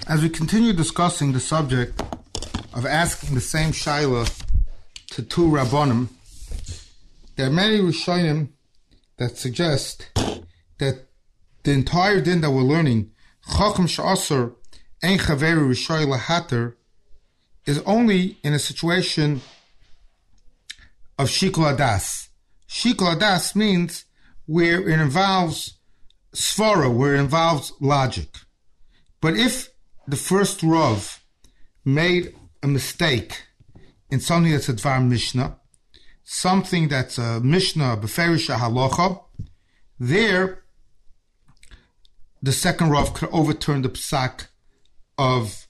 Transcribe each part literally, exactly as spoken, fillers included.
As we continue discussing the subject of asking the same shaila to two Rabbanim, there are many Rishonim that suggest that the entire din that we're learning, Chacham Sha'asar Ein Chaveri Rishoy Lahater, is only in a situation of Shikul Adas. Shikul Adas means where it involves svara, where it involves logic. But if the first Rav made a mistake in something that's a Dvar Mishnah, something that's a Mishnah, Beferish Halacha, there the second Rav could overturn the Psak of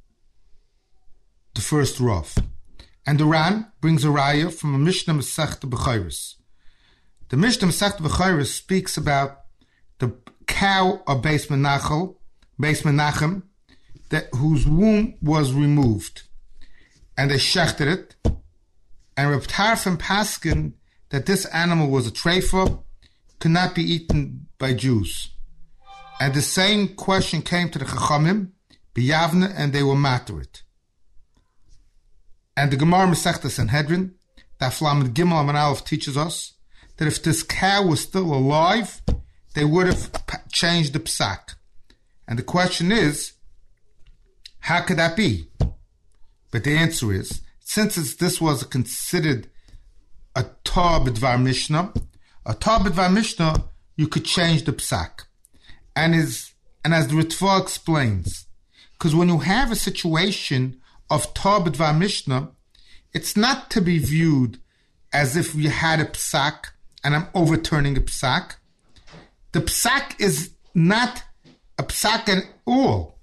the first Rav. And the Ran brings a raya from a Mishnah Masechta Bechayros. The Mishnah Masechta Bechayros speaks about the cow of Beis Menachel, Beis Menachem, that whose womb was removed, and they shechted it. And Reb Tarfon paskin that this animal was a treifa, could not be eaten by Jews. And the same question came to the Chachamim, B'Yavne, and they were matter it. And the Gemara Masechta Sanhedrin, that Flamet Gimel Amud Aleph teaches us that if this cow was still alive, they would have changed the psak. And the question is, how could that be? But the answer is, since it's, this was considered a Torah B'Dvar Mishnah, a Torah B'Dvar Mishnah, you could change the psak. And is and as the Ritva explains, because when you have a situation of Torah B'Dvar Mishnah, it's not to be viewed as if you had a psak and I'm overturning a psak. The psak is not a psak at all.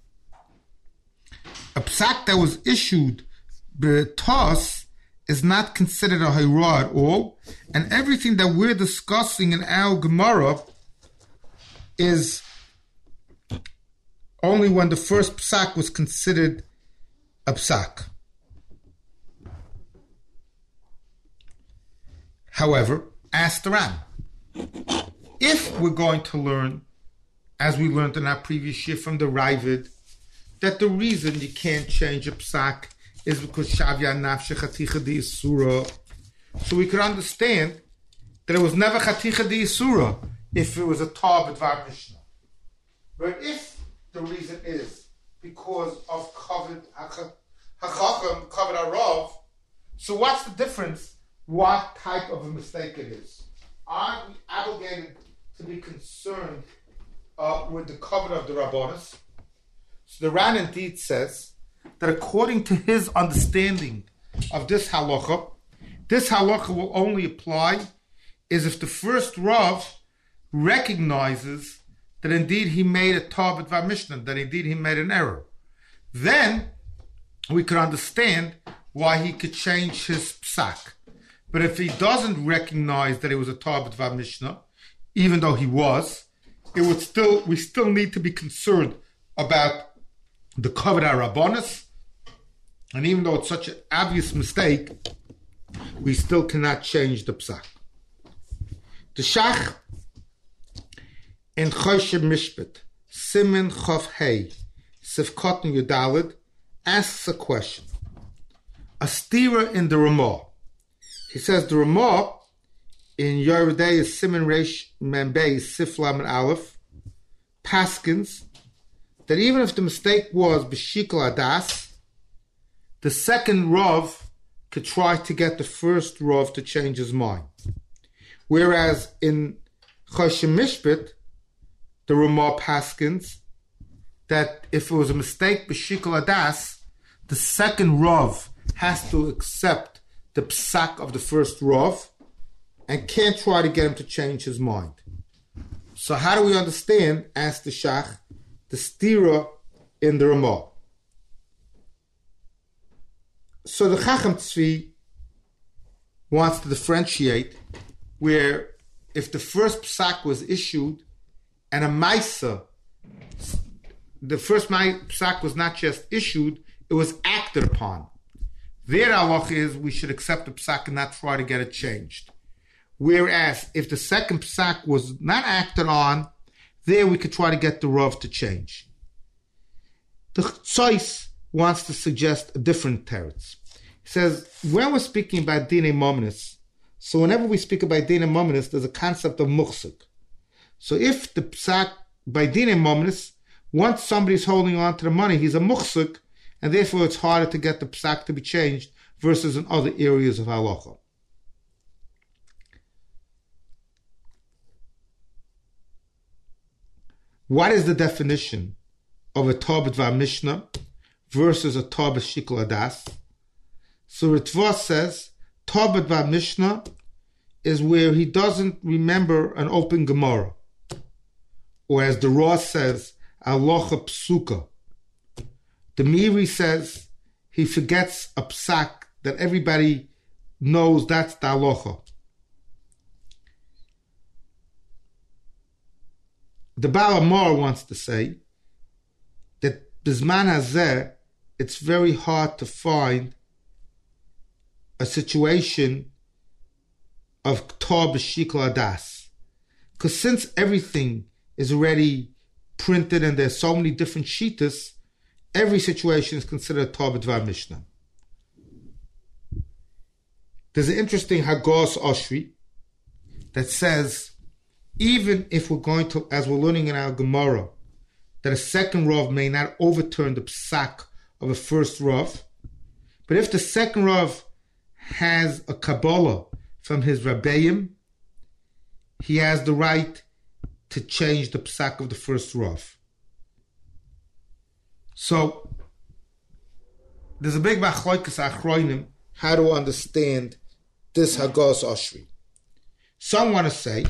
A psak that was issued b'tos is not considered a hayra at all, and everything that we're discussing in our Gemara is only when the first psak was considered a psak. However, ask the Ran, if we're going to learn, as we learned in our previous year from the Ravid, that the reason you can't change a psak is because Shavya Nafshe Chaticha Di Yisura. So we could understand that it was never Chaticha Di Yisura if it was a Torah B'Dvar Mishnah. But if the reason is because of Kavod HaChacham, Kavod HaRav, so what's the difference what type of a mistake it is? Aren't we obligated to be concerned uh, with the Kavod of the Rabbanos? So the Ran indeed says that according to his understanding of this halacha, this halacha will only apply is if the first Rav recognizes that indeed he made a Torah B'Dvar Mishnah, that indeed he made an error. Then we could understand why he could change his psak. But if he doesn't recognize that it was a Torah B'Dvar Mishnah, even though he was, it would still we still need to be concerned about the Kavod HaRabbanos, and even though it's such an obvious mistake, we still cannot change the psak. The Shach in Choshe Mishpat, Simin Chof Hei, Sifkot Yudalid, asks a question. A stira in the Ramah. He says the Ramah in Yeridei is Simin Reish Membei Siflam and Aleph, paskins that even if the mistake was B'Shikul Adas, the second Rav could try to get the first Rav to change his mind. Whereas in Choshe Mishpat, the Ramah paskins that if it was a mistake B'Shikul Adas, the second Rav has to accept the psak of the first Rav and can't try to get him to change his mind. So how do we understand, asked the Shach, the stira in the Ramah? So the Chacham Tzvi wants to differentiate where if the first psak was issued and a Maisa, the first psak was not just issued, it was acted upon. Their halach is we should accept the psak and not try to get it changed. Whereas if the second psak was not acted on, there we could try to get the Rav to change. The Tzos wants to suggest a different teretz. He says, when we're speaking about Dinei Mominus, so whenever we speak about Dinei Mominus, there's a concept of muchsuk. So if the psak, by Dinei Mominus, once somebody's holding on to the money, he's a muchsuk, and therefore it's harder to get the psak to be changed versus in other areas of halacha. What is the definition of a Tobit VaMishnah versus a Tobit Shikul Adas? So Ritva says, Tobit VaMishnah is where he doesn't remember an open Gemara. Or as the Raw says, Alocha Psuka. The Miri says he forgets a psak that everybody knows that's the Alocha. The Baal Amor wants to say that Bizman Hazeh, it's very hard to find a situation of K'tor B'Shikol Adas. Because since everything is already printed and there's so many different shitas, every situation is considered a K'tor B'Dvar Mishnah. There's an interesting Hagos Oshri that says, even if we're going to, as we're learning in our Gemara, that a second Rav may not overturn the psak of a first Rav, but if the second Rav has a Kabbalah from his Rabbeim, he has the right to change the psak of the first Rav. So, there's a big machlokas achroinim how to understand this Hagos Oshri. Some want to say,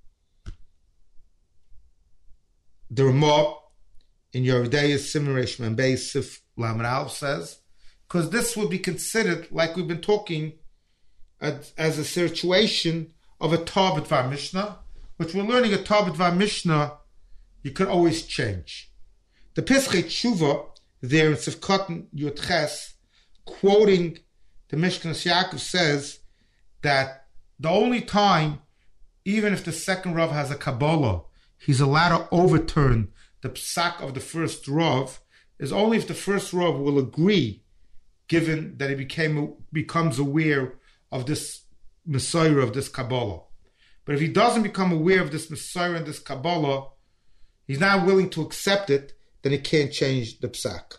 the Ramah in Yeridei's Simmeresh Membei Sif Lamed Aleph says, because this would be considered, like we've been talking, as, as a situation of a Tobit VaMishnah, which we're learning a Tobit VaMishnah, you can always change. The Pischei Tshuva there in Sivkot Yud Ches, quoting the Mishkanos Yaakov, says that the only time, even if the second Rav has a Kabbalah, he's allowed to overturn the psak of the first Rav, is only if the first Rav will agree, given that he became becomes aware of this Messiah, of this Kabbalah. But if he doesn't become aware of this Messiah and this Kabbalah, he's not willing to accept it, then he can't change the psak.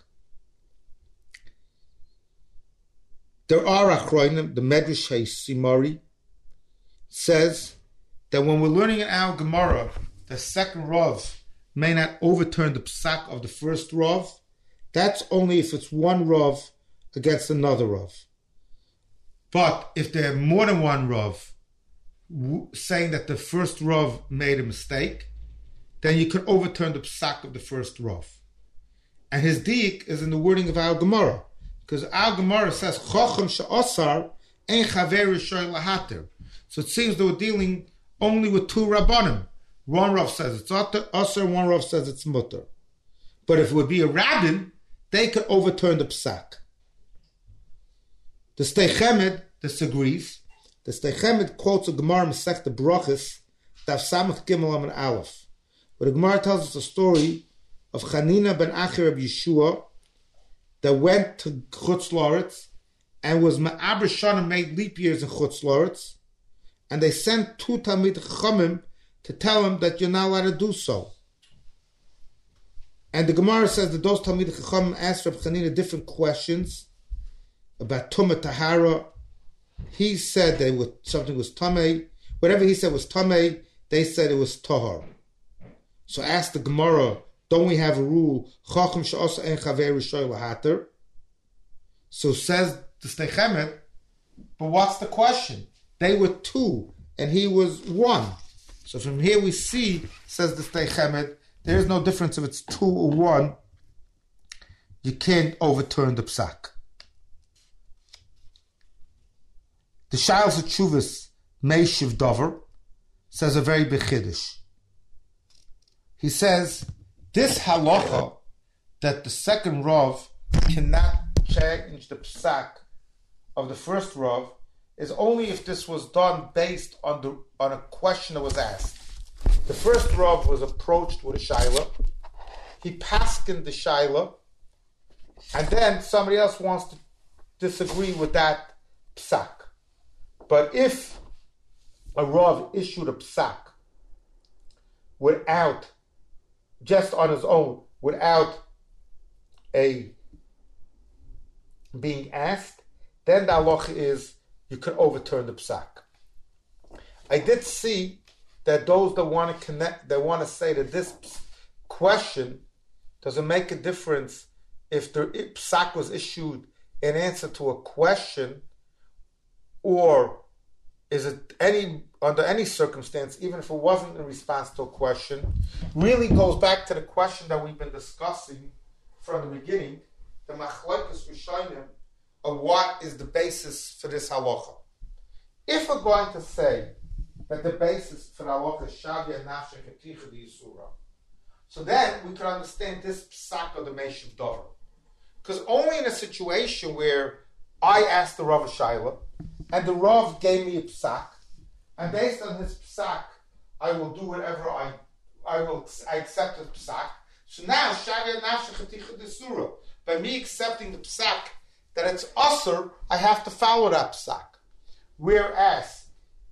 There are achroinim, the Medrash HaSimari says that when we're learning in our Gemara, the second Rav may not overturn the psak of the first Rav. That's only if it's one Rav against another Rav. But if there are more than one Rav w- saying that the first Rav made a mistake, then you can overturn the psak of the first Rav. And his diik is in the wording of our Gemara, because our Gemara says, Chochem she'osar ein chaver rishoy lahater. So it seems they were dealing only with two Rabbanim. One Rav says it's Asr, one Rav says it's Mutter. But if it would be a Rabbin, they could overturn the Psak. The Sdei Chemed disagrees. The Sdei Chemed quotes a Gemara Masech the Brachas, Daf Samach Gimel Amud Aleph, where the Gemara tells us a story of Chanina ben Achi Reb Yeshua that went to Chutz La'aretz and was Ma'aber Shana, made leap years in Chutz La'aretz, and they sent two Talmid Chachamim to tell him that you're not allowed to do so. And the Gemara says that those Talmid Chachamim asked Reb Chanina different questions about Tumah Tahara. He said that it was, something was Tameh. Whatever he said was Tameh, they said it was Tahar. So asked the Gemara, don't we have a rule, Chacham she'osa ein chaver rishoy lahater? So says the Sdei Chemed, but what's the question? They were two, and he was one. So from here we see, says the Sdei Chemed, there is no difference if it's two or one. You can't overturn the psak. The Shailos HaTshuvas Meishiv Dover says a very big chiddush. He says, this halacha that the second Rav cannot change the psak of the first Rav is only if this was done based on the on a question that was asked. The first Rav was approached with a shaila. He paskened the shaila, and then somebody else wants to disagree with that psak. But if a Rav issued a psak without, just on his own, without a being asked, then the halacha is you can overturn the psak. I did see that those that want to connect, they want to say that this question doesn't make a difference if the psak was issued in answer to a question, or is it any under any circumstance, even if it wasn't in response to a question, really goes back to the question that we've been discussing from the beginning, the machlokes rishonim of what is the basis for this halacha. If we're going to say that the basis for the halacha is shavya nafshe katicha d'yisura, so then we can understand this psak of the Meishav Dover. Because only in a situation where I asked the Rav a Shaila, and the Rav gave me a psak, and based on his psak, I will do whatever I I will I accept his psak. So now, Shavya Nafshe Chaticha D'Sura, by me accepting the psak that it's usher, I have to follow that psak. Whereas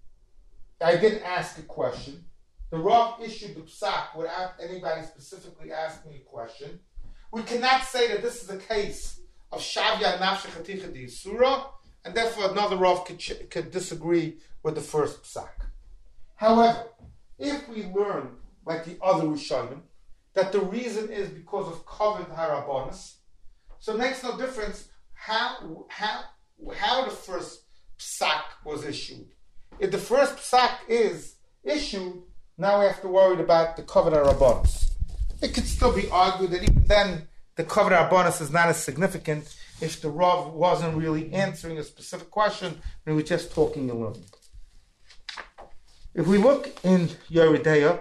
I didn't ask a question, the Rav issued the psak without anybody specifically asking a question. We cannot say that this is a case of Shavya Nafshe Chaticha D'Sura, and therefore another Rav could, could disagree with the first psak. However, if we learn, like the other Rishonim, that the reason is because of Kavod HaRabbanos, so it makes no difference how, how, how the first psak was issued. If the first psak is issued, now we have to worry about the Kavod HaRabbanos. It could still be argued that even then the Kavod HaRabbanos is not as significant if the Rav wasn't really answering a specific question, and he was just talking and learning. If we look in Yoreh De'ah,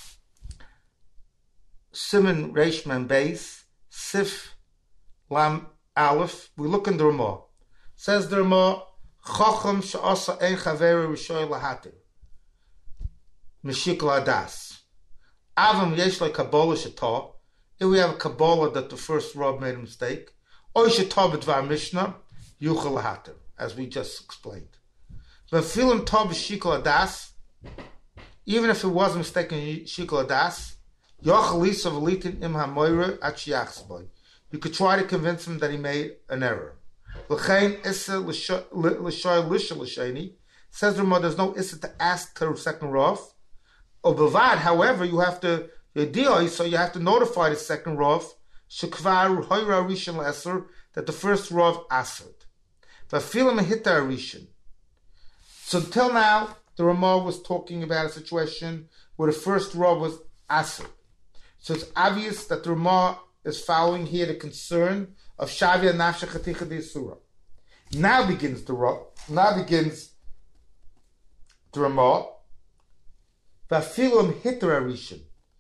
Simon Reishman Beis, Sif Lam Aleph, we look in the Ramah. Says the Ramah, Chacham she'asa ein chaveri rishoy lahatir, Meshikol Adas. Avam yesh like Kabbalah shetah, if we have a Kabbalah that the first Rav made a mistake, Oy shetah b'dvar Mishnah, yuchel lahatir, as we just explained. But filim tov b'shikol adas, even if it was a mistake in shikol adas, yochel lisa v'litin im hamoyre at shiachsboy, you could try to convince him that he made an error. L'chein issa l'shoy l'sha l'sheni, says the Ramah, there's no issa to ask to the second Rav. Or bavad, however, you have to deal, so you have to notify the second Rav shekvar hoira rishon l'eser, that the first Rav answered. V'afilim hita rishon. So until now, the Ramah was talking about a situation where the first Rav was answered. So it's obvious that the Ramah is following here the concern of Shavya Nafshe Chaticha D'Sura. Now begins the Rav. Now begins the Ramah. V'afilim hita rishon.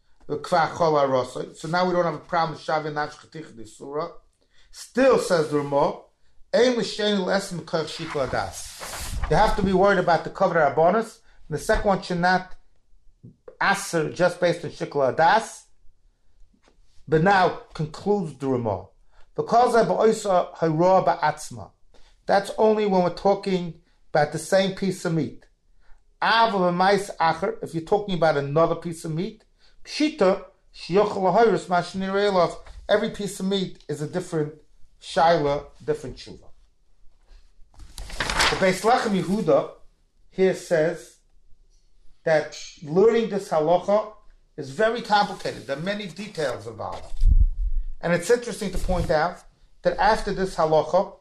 So now we don't have a problem with Shavya Nafshe Chaticha D'Sura. Still, says the Ramah, you have to be worried about the Kavod HaRabbanos, and the second one should not answer just based on Shikol Adas. But now concludes the Ramah, because that's only when we're talking about the same piece of meat. If you're talking about another piece of meat, Pshita, every piece of meat is a different shaila, different tshuva. The Beis Lechem Yehuda here says that learning this halacha is very complicated. There are many details involved. And it's interesting to point out that after this halacha,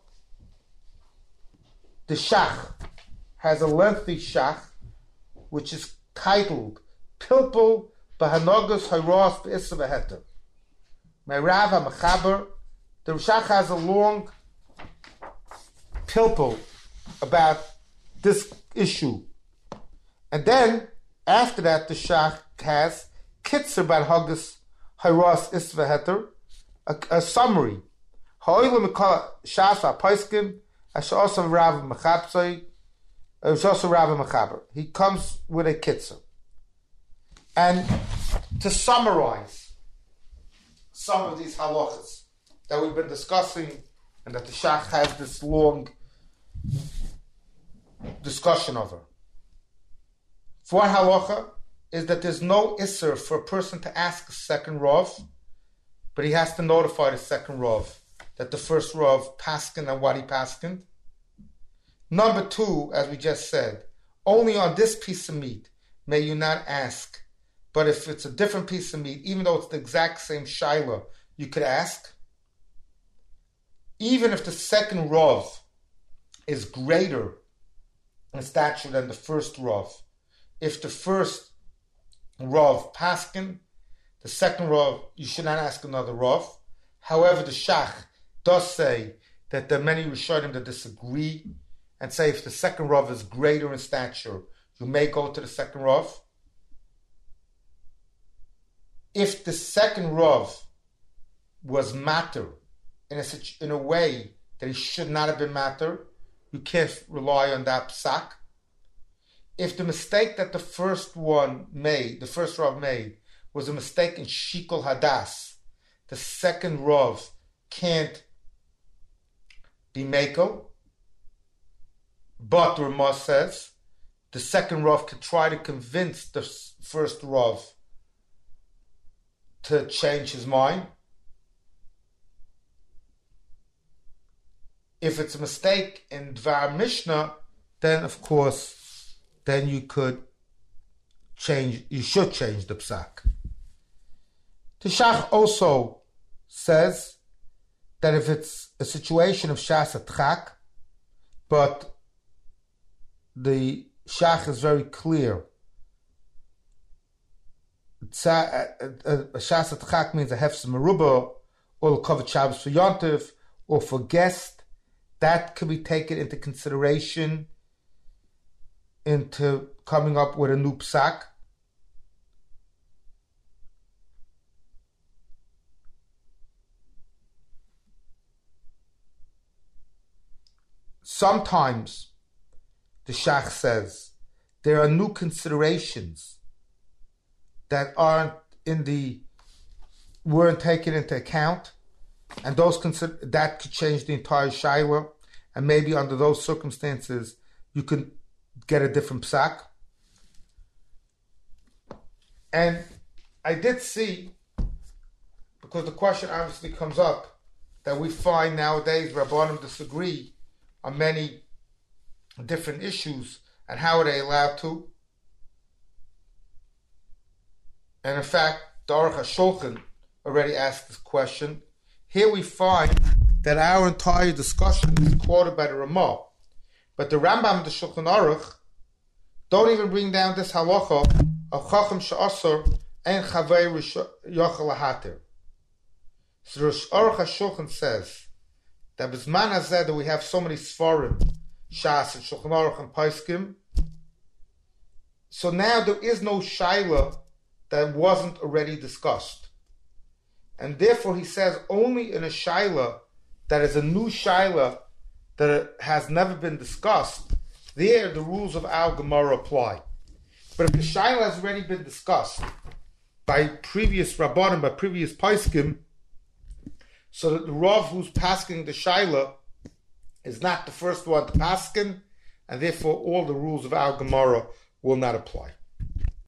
the shach has a lengthy shach, which is titled Pilpul B'Hanogus Hayros B'Issa V'Heter. Me'Rav HaMechaber, the shach has a long pilpul about this issue. And then, after that, the shach has Kitzer B'Hanogus Hayros Issa V'Heter, a, a summary. Ha'olim Mikol Shas HaPoiskim, Ash'osam Rav Mechabsoi, Ash'osam Rav Mechaber. He comes with a Kitzer. And to summarize some of these halachas that we've been discussing and that the Shach has this long discussion over. For halacha is that there's no isser for a person to ask a second Rav, but he has to notify the second Rav that the first Rav paskin and what he paskin. Number two, as we just said, only on this piece of meat may you not ask. But if it's a different piece of meat, even though it's the exact same shaila, you could ask. Even if the second Rav is greater in stature than the first Rav, if the first Rav paskin, the second Rav, you should not ask another Rav. However, the Shach does say that there are many Rishonim that disagree and say if the second Rav is greater in stature, you may go to the second Rav. If the second Rav was matter in a, in a way that he should not have been matter, you can't rely on that psak. If the mistake that the first one made, the first Rav made, was a mistake in Shikol Hadas, the second Rav can't be Mako, but the Ramah says the second Rav can try to convince the first Rav to change his mind. If it's a mistake in Dvar Mishnah, then of course, then you could change, you should change the psak. The Shach also says that if it's a situation of Shas Atchak, but the Shach is very clear. Shas Atchak means a Hefs Meruba, or L'Kovet Shabbos for Yontif, or for guest. That could be taken into consideration into coming up with a new psak. Sometimes, the Shach says, there are new considerations that aren't in the, weren't taken into account, and those consider, that could change the entire shayla, and maybe under those circumstances, you can get a different psak. And I did see, because the question obviously comes up, that we find nowadays Rabbanim disagree on many different issues, and how are they allowed to? And in fact, the Aruch HaShulchan already asked this question. Here we find that our entire discussion is quoted by the Ramah, but the Rambam and the Shulchan Aruch don't even bring down this halacha of Chacham she'asur and Chavei Yochel Lahatir. So the Aruch HaShulchan says that B'zman Hazeh that we have so many Sfarim, Shas and Shulchan Aruch and Paiskim, so now there is no Shaila that wasn't already discussed. And therefore he says only in a Shaila that is a new Shaila that has never been discussed, there the rules of our Gemara apply. But if the Shaila has already been discussed by previous Rabbanim, by previous Paiskim, so that the Rav who's pasking the Shaila is not the first one to paskin, and therefore all the rules of our Gemara will not apply.